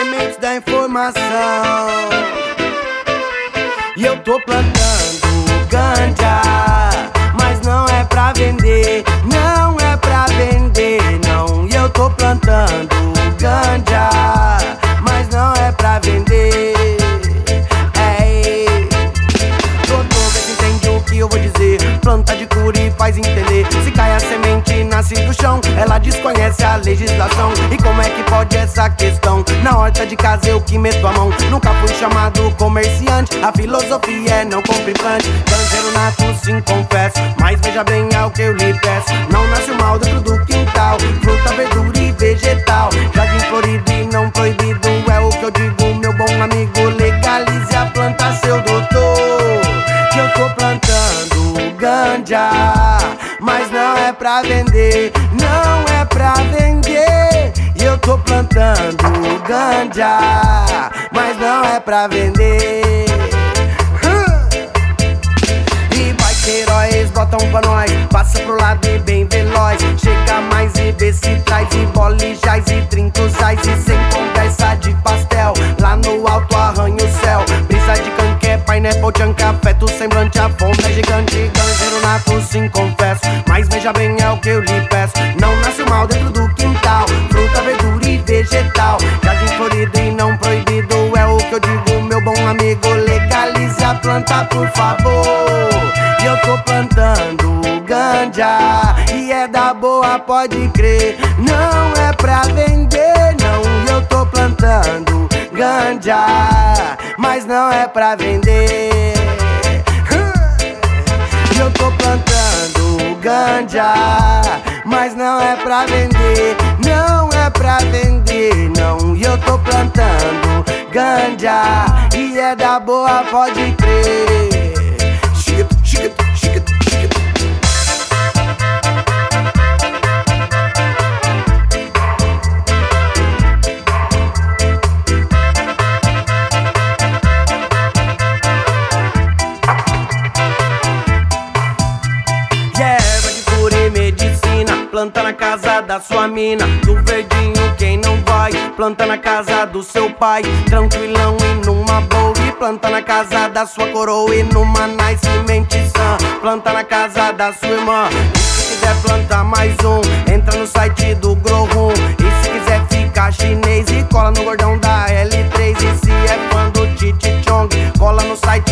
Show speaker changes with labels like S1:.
S1: sementes da informação. E eu tô plantando ganja, mas não é pra vender, não é pra vender, não. E eu tô plantando ganja, mas não é pra vender. Doutor, vê se entende o que eu vou dizer. Planta de cura e faz entender. Se cai a semente, nasce do chão. Ela desconhece a legislação. E como é que pode essa questão? Na horta de casa eu que meto a mão. Nunca fui chamado comerciante. A filosofia é não compre plante. Ganjeiro nato sim confesso, mas veja bem é o que eu lhe peço. Não nasce o mal dentro do quintal. Fruta, verdura e vegetal. Jardim florido e não proibido. É o que eu digo, meu bom amigo. Legalize a planta, seu doutor. Que eu tô plantando ganja, mas não é pra vender, não é pra vender. E eu tô plantando ganja, mas não é pra vender. E vai que heróis botam pra nós, passa pro lado e bem veloz. Chega mais e vê se traz e bolijais e 30 usais. E sem conversa de pastel, lá no alto arranha o céu. Brisa de canqué, pineapple, tchanca, feto, semblante, a fome é gigante. Ganjeiro nato sim confesso, mas veja bem é o que eu lhe peço. Não nasce o mal dentro do quintal. Fruta, verdura e vegetal. Jardim florido e não proibido. É o que eu digo, meu bom amigo. Legalize a planta, por favor. E eu tô plantando ganja, e é da boa, pode crer. Não é pra vender, não. E eu tô plantando ganja, mas não é pra vender. E eu tô plantando ganja, mas não é pra vender, não é pra vender, não. E eu tô plantando ganja, e é da boa, pode crer. Planta na casa da sua mina, do verdinho quem não vai. Planta na casa do seu pai, tranquilão e numa boa. E planta na casa da sua coroa e numa nice mente sã. Planta na casa da sua irmã. E se quiser plantar mais um, entra no site do Grow Room. E se quiser ficar chinês, e cola no gordão da L3. E se é fã do Chichi Chong, cola no site